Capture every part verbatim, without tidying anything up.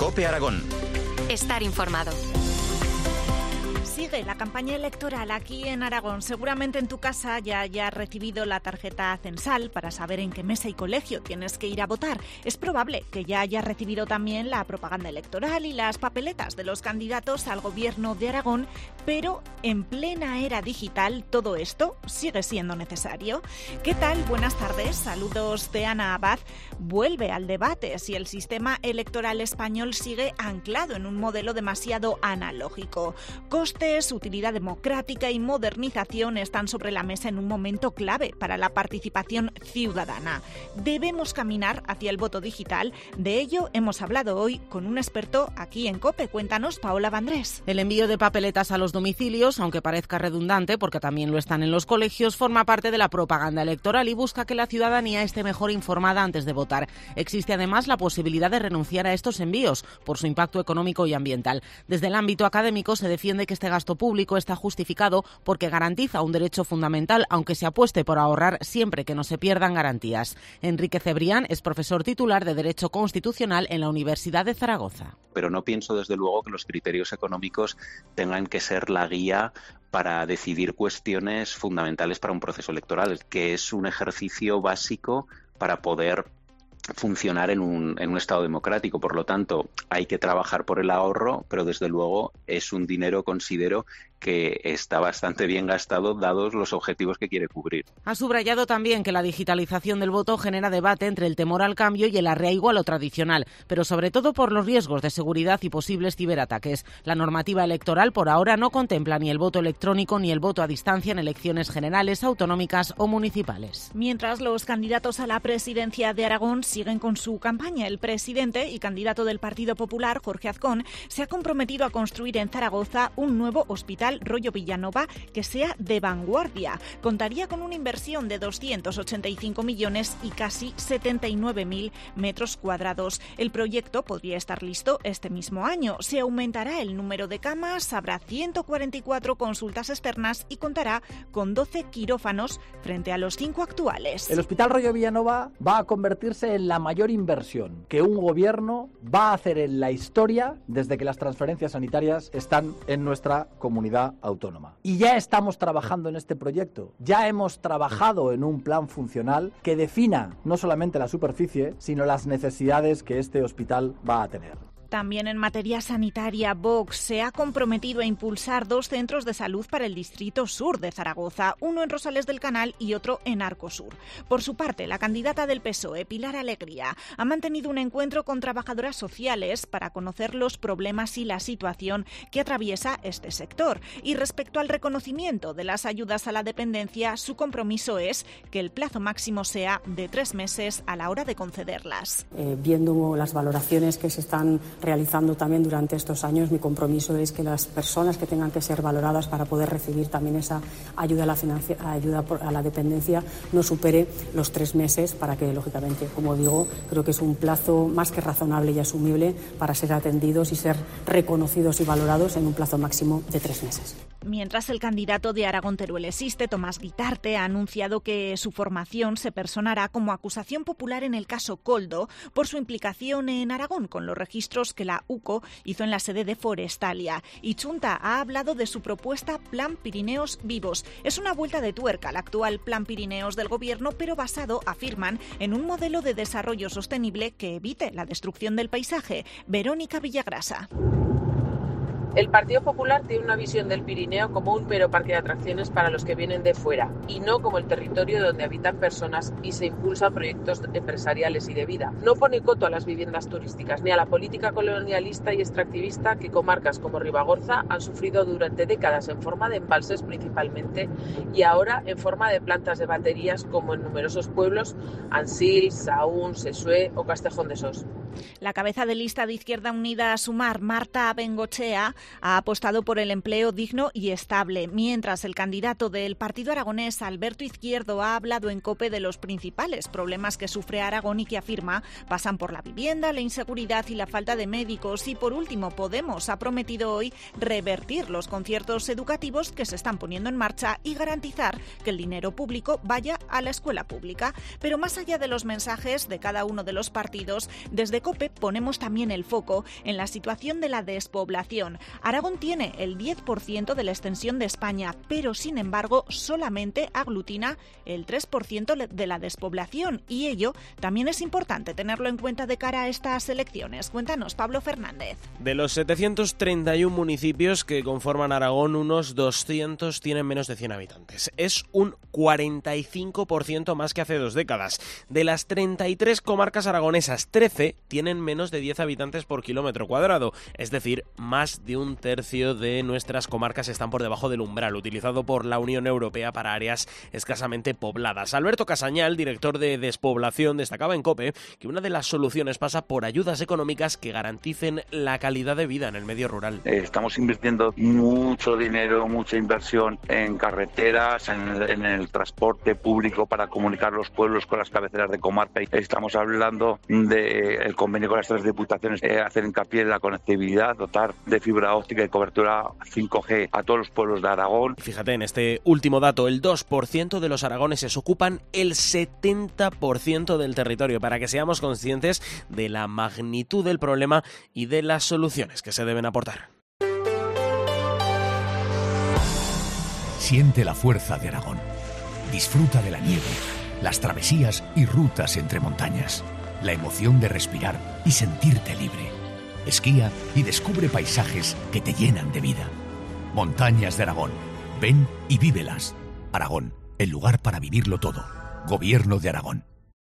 COPE Aragón. Estar informado. Sigue la campaña electoral aquí en Aragón. Seguramente en tu casa ya hayas recibido la tarjeta Censal para saber en qué mesa y colegio tienes que ir a votar. Es probable que ya hayas recibido también la propaganda electoral y las papeletas de los candidatos al gobierno de Aragón, pero en plena era digital todo esto sigue siendo necesario. ¿Qué tal? Buenas tardes. Saludos de Ana Abad. Vuelve al debate si el sistema electoral español sigue anclado en un modelo demasiado analógico. Coste, utilidad democrática y modernización están sobre la mesa en un momento clave para la participación ciudadana. Debemos caminar hacia el voto digital. De ello hemos hablado hoy con un experto aquí en COPE. Cuéntanos, Paola Vandrés. El envío de papeletas a los domicilios, aunque parezca redundante porque también lo están en los colegios, forma parte de la propaganda electoral y busca que la ciudadanía esté mejor informada antes de votar. Existe además la posibilidad de renunciar a estos envíos por su impacto económico y ambiental. Desde el ámbito académico se defiende que este gasto público está justificado porque garantiza un derecho fundamental, aunque se apueste por ahorrar siempre que no se pierdan garantías. Enrique Cebrián es profesor titular de Derecho Constitucional en la Universidad de Zaragoza. Pero no pienso, desde luego, que los criterios económicos tengan que ser la guía para decidir cuestiones fundamentales para un proceso electoral, que es un ejercicio básico para poder funcionar en un, en un Estado democrático. Por lo tanto, hay que trabajar por el ahorro, pero desde luego es un dinero, considero, que está bastante bien gastado dados los objetivos que quiere cubrir. Ha subrayado también que la digitalización del voto genera debate entre el temor al cambio y el arraigo a lo tradicional, pero sobre todo por los riesgos de seguridad y posibles ciberataques. La normativa electoral por ahora no contempla ni el voto electrónico ni el voto a distancia en elecciones generales, autonómicas o municipales. Mientras los candidatos a la presidencia de Aragón siguen con su campaña, el presidente y candidato del Partido Popular, Jorge Azcón, se ha comprometido a construir en Zaragoza un nuevo hospital rollo Villanova que sea de vanguardia. Contaría con una inversión de doscientos ochenta y cinco millones y casi setenta y nueve mil metros cuadrados. El proyecto podría estar listo este mismo año. Se aumentará el número de camas, habrá ciento cuarenta y cuatro consultas externas y contará con doce quirófanos frente a los cinco actuales. El Hospital Rollo Villanova va a convertirse en la mayor inversión que un gobierno va a hacer en la historia desde que las transferencias sanitarias están en nuestra comunidad autónoma. Y ya estamos trabajando en este proyecto. Ya hemos trabajado en un plan funcional que defina no solamente la superficie, sino las necesidades que este hospital va a tener. También en materia sanitaria, Vox se ha comprometido a impulsar dos centros de salud para el distrito sur de Zaragoza, uno en Rosales del Canal y otro en Arcosur. Por su parte, la candidata del P S O E, Pilar Alegría, ha mantenido un encuentro con trabajadoras sociales para conocer los problemas y la situación que atraviesa este sector. Y respecto al reconocimiento de las ayudas a la dependencia, su compromiso es que el plazo máximo sea de tres meses a la hora de concederlas. Eh, viendo las valoraciones que se están realizando también durante estos años, mi compromiso es que las personas que tengan que ser valoradas para poder recibir también esa ayuda a la, financia, ayuda a la dependencia no supere los tres meses para que, lógicamente, como digo, creo que es un plazo más que razonable y asumible para ser atendidos y ser reconocidos y valorados en un plazo máximo de tres meses. Mientras, el candidato de Aragón Teruel Existe, Tomás Guitarte, ha anunciado que su formación se personará como acusación popular en el caso Koldo por su implicación en Aragón con los registros que la U C O hizo en la sede de Forestalia. Y Chunta ha hablado de su propuesta Plan Pirineos Vivos. Es una vuelta de tuerca al actual Plan Pirineos del Gobierno, pero basado, afirman, en un modelo de desarrollo sostenible que evite la destrucción del paisaje. Verónica Villagrasa. El Partido Popular tiene una visión del Pirineo como un mero parque de atracciones para los que vienen de fuera y no como el territorio donde habitan personas y se impulsan proyectos empresariales y de vida. No pone coto a las viviendas turísticas ni a la política colonialista y extractivista que comarcas como Ribagorza han sufrido durante décadas en forma de embalses principalmente y ahora en forma de plantas de baterías como en numerosos pueblos Ansil, Sahún, Sesue o Castejón de Sos. La cabeza de lista de Izquierda Unida a Sumar, Marta Bengochea, ha apostado por el empleo digno y estable, mientras el candidato del partido aragonés, Alberto Izquierdo, ha hablado en COPE de los principales problemas que sufre Aragón y que afirma pasan por la vivienda, la inseguridad y la falta de médicos. Y por último, Podemos ha prometido hoy revertir los conciertos educativos que se están poniendo en marcha y garantizar que el dinero público vaya a la escuela pública. Pero más allá de los mensajes de cada uno de los partidos, desde Desde COPE ponemos también el foco en la situación de la despoblación. Aragón tiene el diez por ciento de la extensión de España, pero sin embargo solamente aglutina el tres por ciento de la despoblación, y ello también es importante tenerlo en cuenta de cara a estas elecciones. Cuéntanos, Pablo Fernández. De los setecientos treinta y uno municipios que conforman Aragón, unos doscientos tienen menos de cien habitantes. Es un cuarenta y cinco por ciento más que hace dos décadas. De las treinta y tres comarcas aragonesas, trece tienen menos de diez habitantes por kilómetro cuadrado. Es decir, más de un tercio de nuestras comarcas están por debajo del umbral utilizado por la Unión Europea para áreas escasamente pobladas. Alberto Casañal, director de Despoblación, destacaba en COPE que una de las soluciones pasa por ayudas económicas que garanticen la calidad de vida en el medio rural. Estamos invirtiendo mucho dinero, mucha inversión en carreteras, en el, en el transporte público para comunicar los pueblos con las cabeceras de comarca. Estamos hablando del convenio con las tres diputaciones, eh, hacer hincapié en la conectividad, dotar de fibra óptica y cobertura cinco G a todos los pueblos de Aragón. Fíjate, en este último dato, el dos por ciento de los aragoneses ocupan el setenta por ciento del territorio, para que seamos conscientes de la magnitud del problema y de las soluciones que se deben aportar. Siente la fuerza de Aragón. Disfruta de la nieve, las travesías y rutas entre montañas, la emoción de respirar y sentirte libre. Esquía y descubre paisajes que te llenan de vida. Montañas de Aragón. Ven y vívelas. Aragón, el lugar para vivirlo todo. Gobierno de Aragón.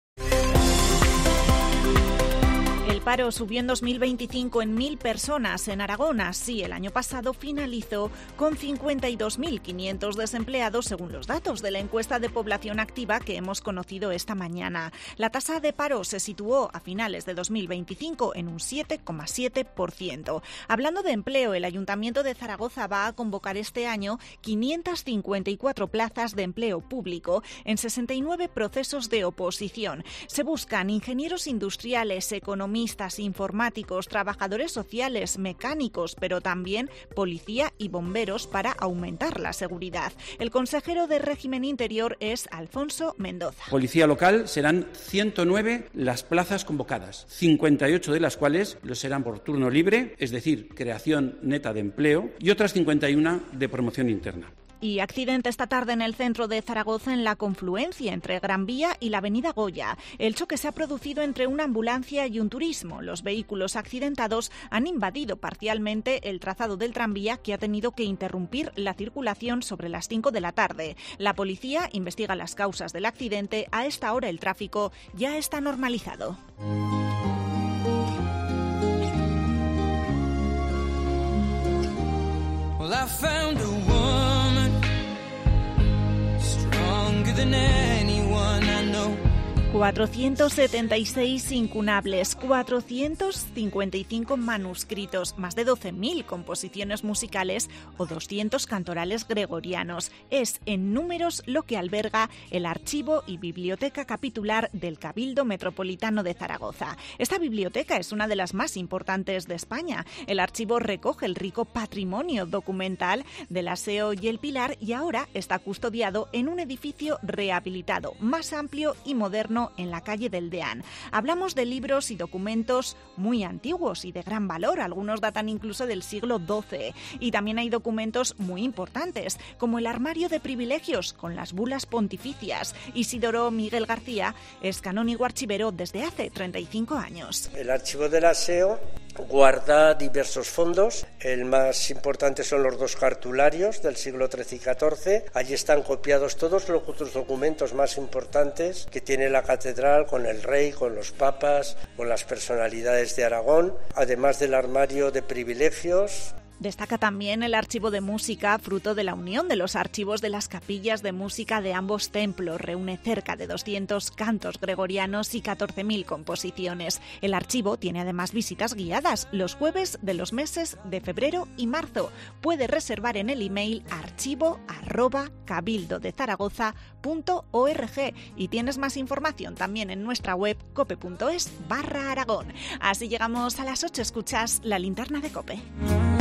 El paro subió en dos mil veinticinco en mil personas en Aragón. Así, el año pasado finalizó con cincuenta y dos mil quinientos desempleados, según los datos de la encuesta de población activa que hemos conocido esta mañana. La tasa de paro se situó a finales de dos mil veinticinco en un siete coma siete por ciento. Hablando de empleo, el Ayuntamiento de Zaragoza va a convocar este año quinientas cincuenta y cuatro plazas de empleo público en sesenta y nueve procesos de oposición. Se buscan ingenieros industriales, economistas, informáticos, trabajadores sociales, mecánicos, pero también policía y bomberos para aumentar la seguridad. El consejero de Régimen Interior es Alfonso Mendoza. Policía local serán ciento nueve las plazas convocadas, cincuenta y ocho de las cuales lo serán por turno libre, es decir, creación neta de empleo, y otras cincuenta y una de promoción interna. Y accidente esta tarde en el centro de Zaragoza, en la confluencia entre Gran Vía y la avenida Goya. El choque se ha producido entre una ambulancia y un turismo. Los vehículos accidentados han invadido parcialmente el trazado del tranvía, que ha tenido que interrumpir la circulación sobre las cinco de la tarde. La policía investiga las causas del accidente. A esta hora el tráfico ya está normalizado. Well, I found a woman stronger than anyone I know. cuatrocientos setenta y seis incunables, cuatrocientos cincuenta y cinco manuscritos, más de doce mil composiciones musicales o doscientos cantorales gregorianos. Es en números lo que alberga el Archivo y Biblioteca Capitular del Cabildo Metropolitano de Zaragoza. Esta biblioteca es una de las más importantes de España. El archivo recoge el rico patrimonio documental del Aseo y el Pilar, y ahora está custodiado en un edificio rehabilitado, más amplio y moderno, en la calle del Deán. Hablamos de libros y documentos muy antiguos y de gran valor, algunos datan incluso del siglo doce, y también hay documentos muy importantes, como el armario de privilegios con las bulas pontificias. Isidoro Miguel García es canónigo archivero desde hace treinta y cinco años. El archivo del Aseo guarda diversos fondos. El más importante son los dos cartularios del siglo trece y catorce. Allí están copiados todos los otros documentos más importantes que tiene la catedral, con el rey, con los papas, con las personalidades de Aragón, además del armario de privilegios. Destaca también el archivo de música, fruto de la unión de los archivos de las capillas de música de ambos templos. Reúne cerca de doscientos cantos gregorianos y catorce mil composiciones. El archivo tiene además visitas guiadas los jueves de los meses de febrero y marzo. Puede reservar en el email archivo arroba cabildodezaragoza punto org, y tienes más información también en nuestra web cope punto es barra Aragón. Así llegamos a las ocho. Escuchas La Linterna de COPE.